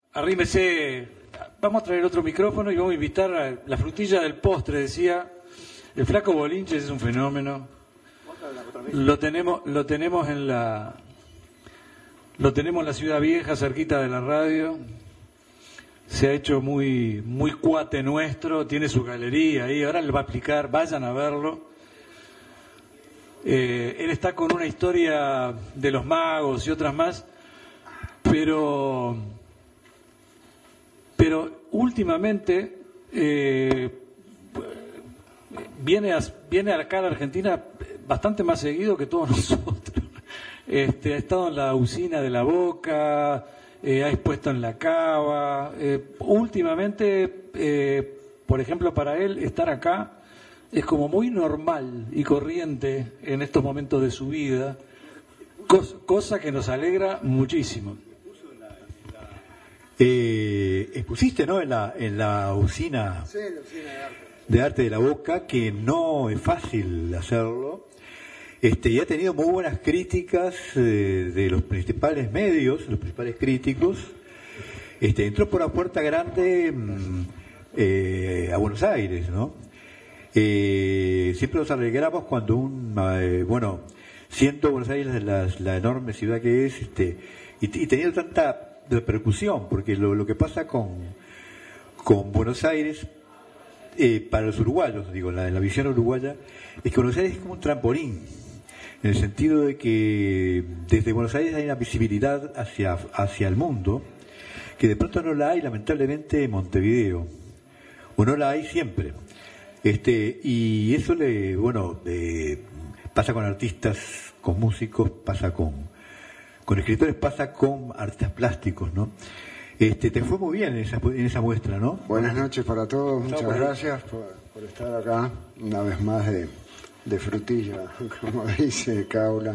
Arrímese, vamos a traer otro micrófono y vamos a invitar a la frutilla del postre, decía. El Flaco Bolinches es un fenómeno. Lo tenemos en la Ciudad Vieja, cerquita de la radio. Se ha hecho muy cuate nuestro, tiene su galería ahí, ahora le va a explicar, vayan a verlo. Él está con una historia de los magos y otras más, pero últimamente viene acá a la Argentina bastante más seguido que todos nosotros. Ha estado en la usina de La Boca, ha expuesto en la Cava. Últimamente, por ejemplo, para él estar acá es como muy normal y corriente en estos momentos de su vida, cosa que nos alegra muchísimo. Expusiste, ¿no? En la usina, sí, la usina de arte de La Boca, que no es fácil hacerlo. Y ha tenido muy buenas críticas de los principales medios, los principales críticos. Entró por la puerta grande a Buenos Aires, ¿no? Siempre nos alegramos cuando siendo Buenos Aires la enorme ciudad que es, y teniendo tanta repercusión, porque lo que pasa con Buenos Aires, para los uruguayos, digo, la visión uruguaya, es que Buenos Aires es como un trampolín, en el sentido de que desde Buenos Aires hay una visibilidad hacia el mundo, que de pronto no la hay, lamentablemente, en Montevideo, o no la hay siempre. Y eso pasa con artistas, con músicos, pasa con escritores, pasa con artistas plásticos, ¿no? Te fue muy bien en esa muestra, ¿no? Buenas noches para todos, muchas gracias por estar acá, una vez más de frutilla, como dice Caula.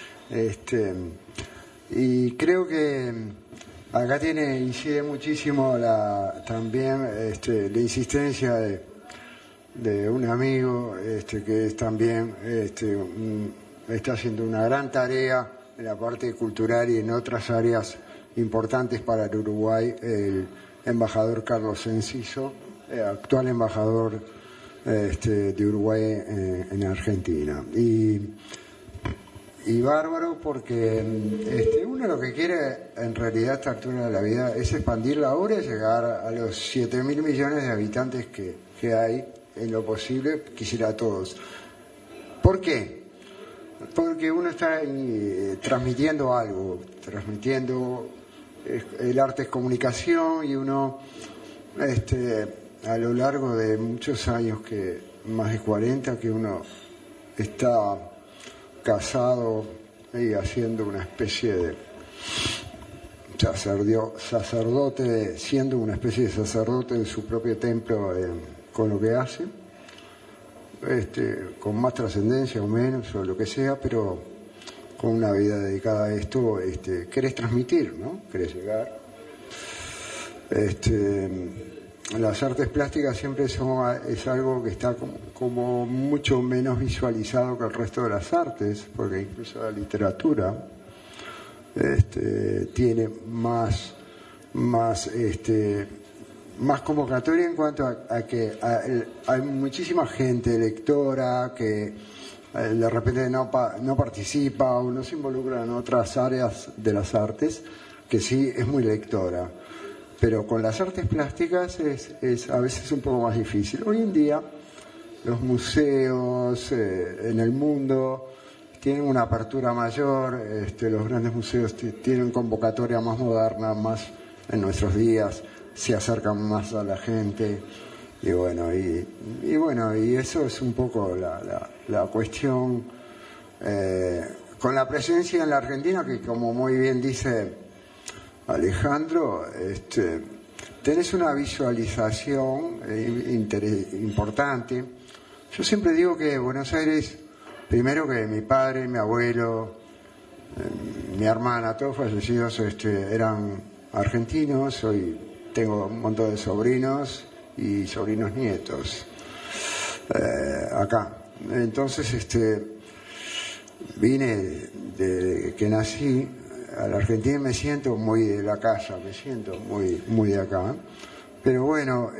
Y creo que acá incide muchísimo también la insistencia de un amigo que es también está haciendo una gran tarea en la parte cultural y en otras áreas importantes para el Uruguay, el embajador Carlos Enciso, actual embajador de Uruguay en Argentina. Y bárbaro porque uno lo que quiere en realidad a esta altura de la vida es expandir la obra y llegar a los 7.000 millones de habitantes que hay. En lo posible quisiera a todos. ¿Por qué? Porque uno está transmitiendo algo, el arte es comunicación, y uno a lo largo de muchos años, más de 40, que uno está casado y haciendo una especie de sacerdote, siendo una especie de sacerdote de su propio templo con lo que hace, con más trascendencia o menos, o lo que sea, pero con una vida dedicada a esto, querés transmitir, ¿no? Querés llegar. Las artes plásticas siempre es algo que está como mucho menos visualizado que el resto de las artes, porque incluso la literatura tiene más convocatoria en cuanto a que hay muchísima gente lectora que de repente no participa o no se involucra en otras áreas de las artes, que sí es muy lectora. Pero con las artes plásticas es a veces un poco más difícil. Hoy en día los museos en el mundo tienen una apertura mayor, los grandes museos tienen convocatoria más moderna, más en nuestros días, se acercan más a la gente, y eso es un poco la cuestión con la presencia en la Argentina, que como muy bien dice Alejandro, tenés una visualización importante. Yo siempre digo que Buenos Aires, primero que mi padre, mi abuelo, mi hermana, todos fallecidos eran argentinos. Hoy tengo un montón de sobrinos y sobrinos nietos acá. Entonces vine de que nací a la Argentina me siento muy de la casa, me siento muy de acá. Pero bueno,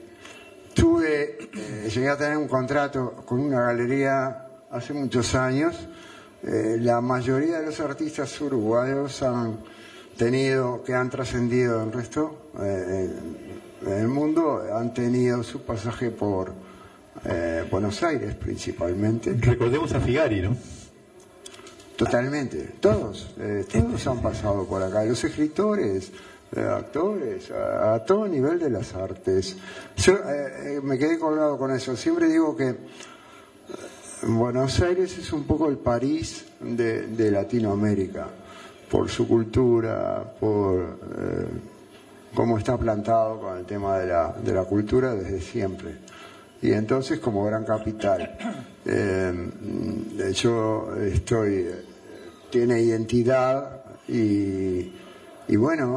llegué a tener un contrato con una galería hace muchos años. La mayoría de los artistas uruguayos que han trascendido el resto del mundo, han tenido su pasaje por Buenos Aires principalmente. Recordemos a Figari, ¿no? Totalmente, todos han pasado por acá, los escritores, actores, a todo nivel de las artes. Yo me quedé colgado con eso, siempre digo que Buenos Aires es un poco el París de Latinoamérica, por su cultura, por cómo está plantado con el tema de la cultura desde siempre. Y entonces, como gran capital, tiene identidad y bueno,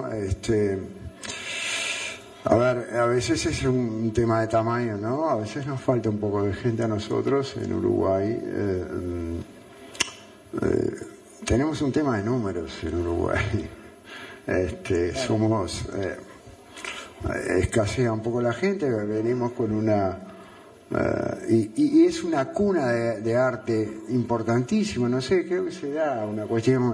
a ver, a veces es un tema de tamaño, ¿no? A veces nos falta un poco de gente a nosotros en Uruguay. Tenemos un tema de números en Uruguay. Escasea un poco la gente, venimos con una... y es una cuna de arte importantísimo, no sé, creo que se da una cuestión...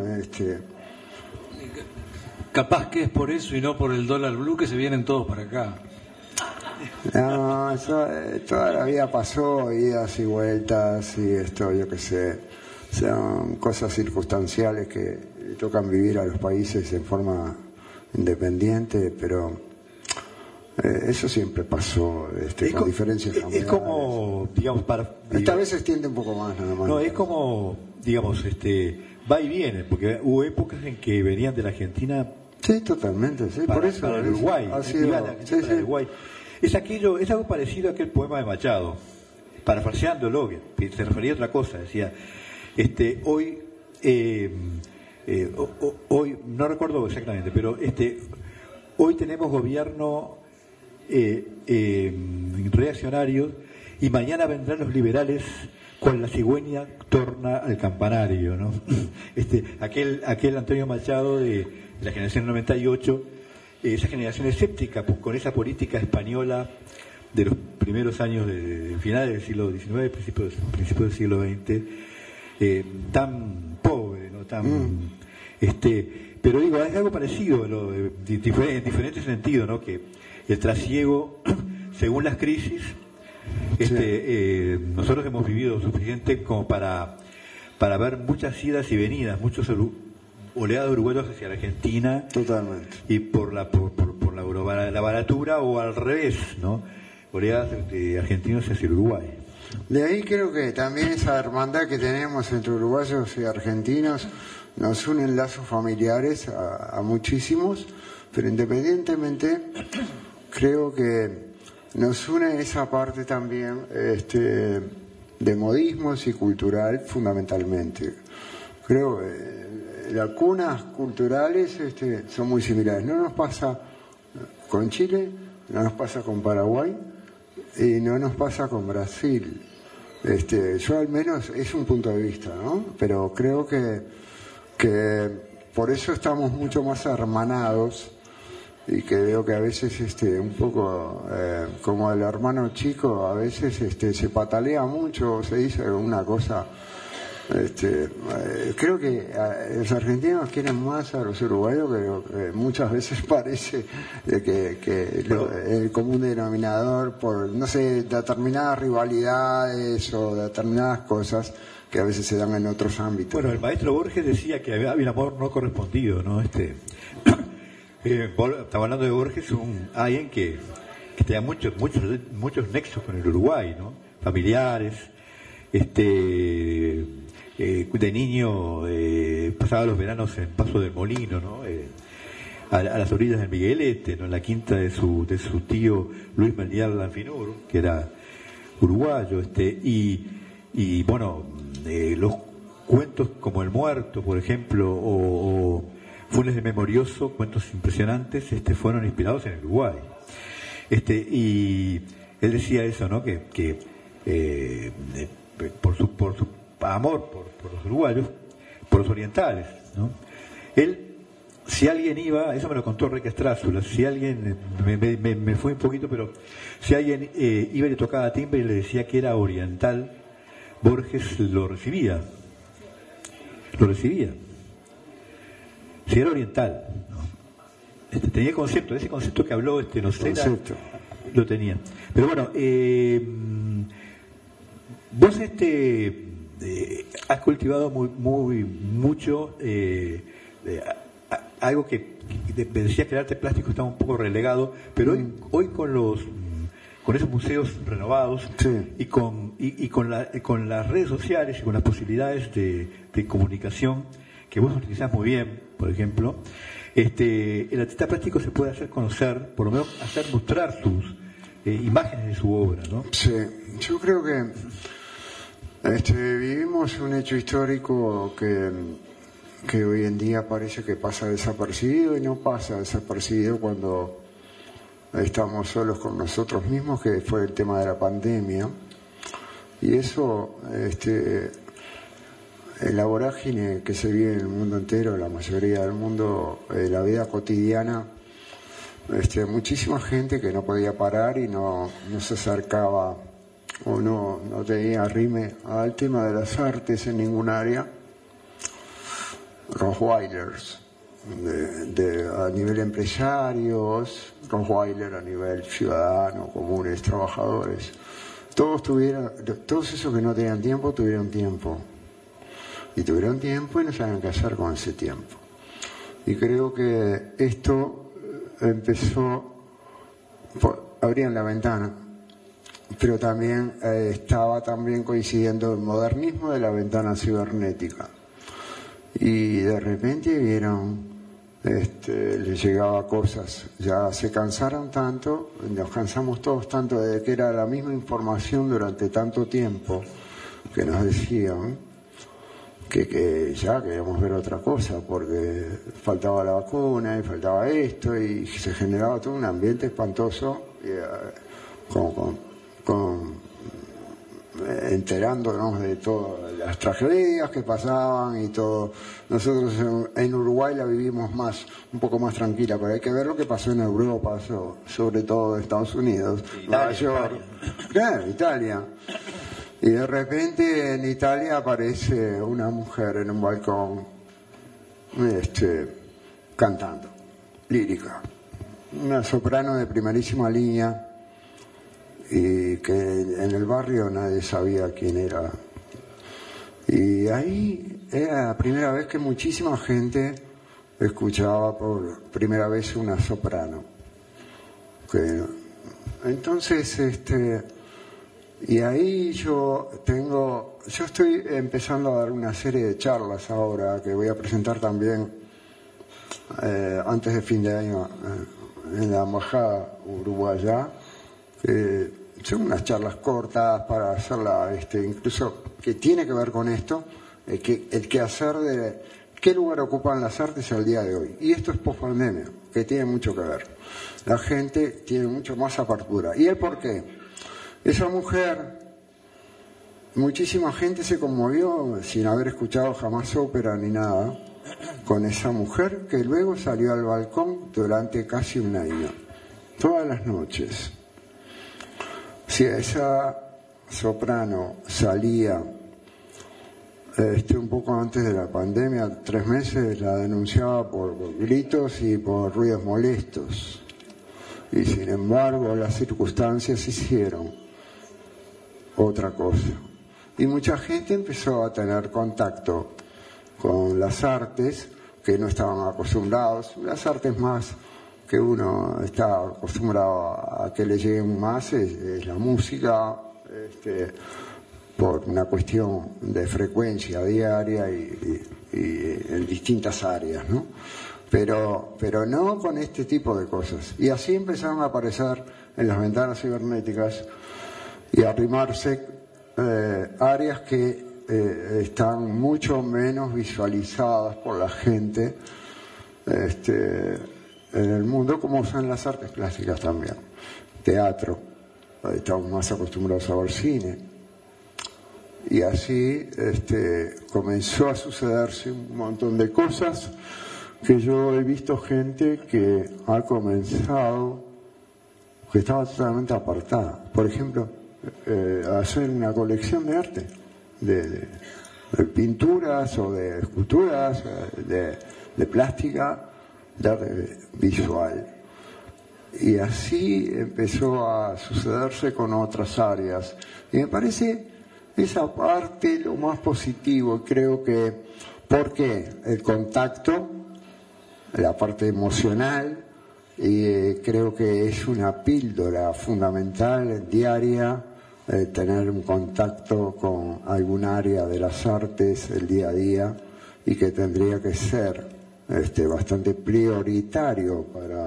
Capaz que es por eso y no por el dólar blue que se vienen todos para acá. No, eso toda la vida pasó, idas y vueltas y esto, yo qué sé, son cosas circunstanciales que tocan vivir a los países en forma independiente, pero eso siempre pasó, con diferencias familiares. Es como, digamos, esta vez se extiende un poco más, nada más. No, es como, digamos, va y viene, porque hubo épocas en que venían de la Argentina. Sí, totalmente, sí, por eso. Para el Uruguay, Uruguay. Es algo parecido a aquel poema de Machado, parafraseándolo, que se refería a otra cosa, decía, hoy, no recuerdo exactamente, pero hoy tenemos gobierno reaccionarios y mañana vendrán los liberales cual la cigüeña torna al campanario, ¿no? Aquel Antonio Machado de la generación 98, esa generación escéptica con esa política española de los primeros años de finales del siglo XIX, principios del siglo XX, tan pobre, ¿no? Pero digo, es algo parecido, en diferentes sentidos, ¿no? Que el trasiego, según las crisis, nosotros hemos vivido suficiente como para ver muchas idas y venidas, muchos oleadas de uruguayos hacia la Argentina. Totalmente. Y por la baratura o al revés, ¿no? Oleadas de argentinos hacia el Uruguay. De ahí creo que también esa hermandad que tenemos entre uruguayos y argentinos nos unen lazos familiares a muchísimos, pero independientemente creo que nos une esa parte también de modismos y cultural fundamentalmente. Creo que las cunas culturales son muy similares. No nos pasa con Chile, no nos pasa con Paraguay y no nos pasa con Brasil. Yo al menos es un punto de vista, ¿no? Pero creo que por eso estamos mucho más hermanados. Y que veo que a veces un poco como el hermano chico a veces se patalea mucho, se dice una cosa, creo que los argentinos quieren más a los uruguayos, pero muchas veces parece que el común denominador por, no sé, determinadas rivalidades o determinadas cosas que a veces se dan en otros ámbitos. Bueno, el maestro Borges decía que había un amor no correspondido, ¿no? Estaba hablando de Borges, alguien que tenía muchos nexos con el Uruguay, ¿no? Familiares, de niño pasaba los veranos en Paso del Molino, ¿no? A las orillas del Miguelete, ¿no? En la quinta de su tío Luis Meliar Lanfinur, que era uruguayo, y bueno, los cuentos como El Muerto, por ejemplo, o Funes de Memorioso, cuentos impresionantes, fueron inspirados en el Uruguay. Y él decía eso, ¿no? Que por su amor por los uruguayos, por los orientales, ¿no? Él si alguien iba, eso me lo contó Enrique Strázula, si alguien, me fue un poquito, pero si alguien iba y le tocaba timbre y le decía que era oriental, Borges lo recibía. Si era oriental, ¿no? Tenía ese concepto que habló Nocera, lo tenía. Pero bueno, vos has cultivado mucho algo que decías que el arte plástico está un poco relegado, pero hoy con esos museos renovados, sí, y con las redes sociales y con las posibilidades de comunicación que vos utilizás muy bien, por ejemplo, el artista plástico se puede hacer conocer, por lo menos hacer mostrar sus imágenes de su obra, ¿no? Sí, yo creo que vivimos un hecho histórico que hoy en día parece que pasa desapercibido, y no pasa desapercibido cuando estamos solos con nosotros mismos, que fue el tema de la pandemia. Y eso, la vorágine que se vive en el mundo entero, la mayoría del mundo, la vida cotidiana, muchísima gente que no podía parar y no se acercaba o no tenía arrime al tema de las artes en ningún área. Rottweilers a nivel empresarios, Rottweiler a nivel ciudadano, comunes, trabajadores. Todos esos que no tenían tiempo tuvieron tiempo. Y tuvieron tiempo y no sabían qué hacer con ese tiempo. Y creo que esto empezó, abrían la ventana, pero también estaba coincidiendo el modernismo de la ventana cibernética. Y de repente vieron, les llegaba cosas, ya se cansaron tanto, nos cansamos todos tanto de que era la misma información durante tanto tiempo, que nos decían que ya queríamos ver otra cosa, porque faltaba la vacuna y faltaba esto, y se generaba todo un ambiente espantoso, enterándonos de todas las tragedias que pasaban y todo. Nosotros en Uruguay la vivimos un poco más tranquila, pero hay que ver lo que pasó en Europa, sobre todo en Estados Unidos, Nueva York, claro, Italia. Y de repente en Italia aparece una mujer en un balcón cantando, lírica, una soprano de primerísima línea, y que en el barrio nadie sabía quién era. Y ahí era la primera vez que muchísima gente escuchaba por primera vez una soprano. Entonces, y ahí yo estoy empezando a dar una serie de charlas ahora, que voy a presentar también antes de fin de año en la embajada uruguaya, que son unas charlas cortas para hacerla, incluso que tiene que ver con esto, el quehacer de qué lugar ocupan las artes al día de hoy. Y esto es post-pandemia, que tiene mucho que ver. La gente tiene mucho más apertura. ¿Y el por qué? Esa mujer, muchísima gente se conmovió sin haber escuchado jamás ópera ni nada, con esa mujer que luego salió al balcón durante casi un año, todas las noches. Si esa soprano salía un poco antes de la pandemia, 3 meses, la denunciaba por gritos y por ruidos molestos. Y sin embargo, las circunstancias hicieron otra cosa. Y mucha gente empezó a tener contacto con las artes que no estaban acostumbrados, las artes más que uno está acostumbrado a que le lleguen más es la música, por una cuestión de frecuencia diaria y en distintas áreas, ¿no? Pero no con este tipo de cosas. Y así empezaron a aparecer en las ventanas cibernéticas y a arrimarse áreas que están mucho menos visualizadas por la gente en el mundo, como son las artes plásticas también. Teatro, estamos más acostumbrados a ver cine. Y así comenzó a sucederse un montón de cosas que yo he visto gente que ha comenzado, que estaba totalmente apartada. Por ejemplo, hacer una colección de arte, de pinturas o de esculturas, de plástica, de arte visual. Y así empezó a sucederse con otras áreas. Y me parece esa parte lo más positivo. Creo que, porque el contacto, la parte emocional, y creo que es una píldora fundamental, diaria, tener un contacto con algún área de las artes el día a día, y que tendría que ser bastante prioritario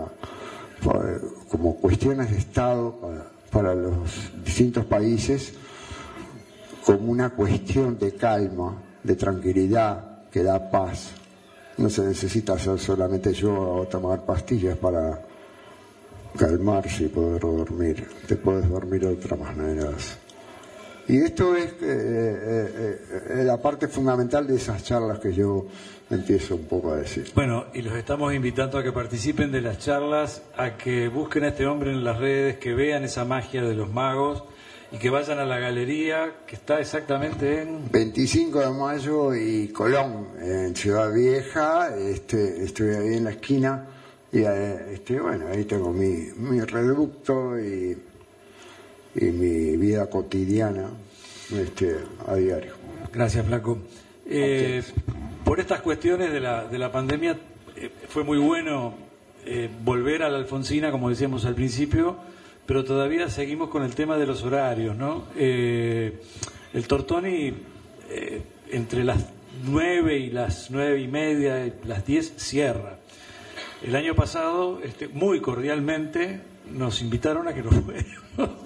como cuestiones de Estado para los distintos países, como una cuestión de calma, de tranquilidad, que da paz. No se necesita hacer solamente yoga o tomar pastillas para calmarse y poder dormir. Te puedes dormir de otras maneras. Y esto es la parte fundamental de esas charlas que yo empiezo un poco a decir. Bueno, y los estamos invitando a que participen de las charlas, a que busquen a este hombre en las redes, que vean esa magia de los magos y que vayan a la galería que está exactamente en 25 de mayo y Colón, en Ciudad Vieja. Estoy ahí en la esquina y bueno, ahí tengo mi reducto y mi vida cotidiana a diario. Gracias, Flaco. Por estas cuestiones de la pandemia fue muy bueno volver a la Alfonsina, como decíamos al principio, pero todavía seguimos con el tema de los horarios, ¿no? El Tortoni entre las 9 y las 9:30, las 10 cierra. El año pasado, muy cordialmente, nos invitaron a que nos fuéramos.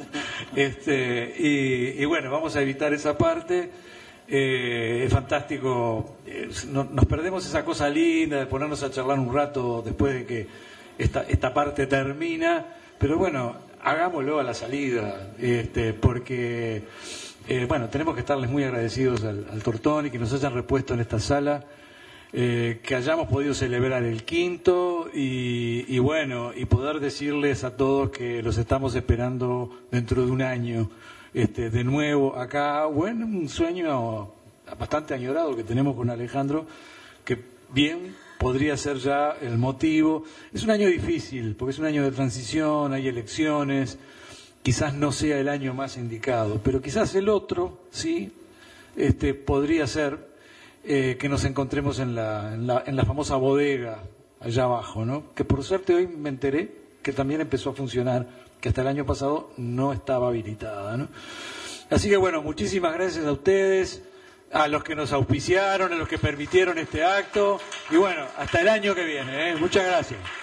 Y bueno, vamos a evitar esa parte. Es fantástico, nos perdemos esa cosa linda de ponernos a charlar un rato después de que esta parte termina, pero bueno, hagámoslo a la salida, porque bueno, tenemos que estarles muy agradecidos al Tortoni, que nos hayan repuesto en esta sala, que hayamos podido celebrar el 5º y bueno, y poder decirles a todos que los estamos esperando dentro de un año. De nuevo acá, bueno, un sueño bastante añorado que tenemos con Alejandro, que bien podría ser ya el motivo. Es un año difícil, porque es un año de transición, hay elecciones, quizás no sea el año más indicado, pero quizás el otro, sí, podría ser que nos encontremos en la famosa bodega allá abajo, ¿no? Que por suerte hoy me enteré que también empezó a funcionar, que hasta el año pasado no estaba habilitada, ¿no? Así que bueno, muchísimas gracias a ustedes, a los que nos auspiciaron, a los que permitieron este acto, y bueno, hasta el año que viene, ¿eh? Muchas gracias.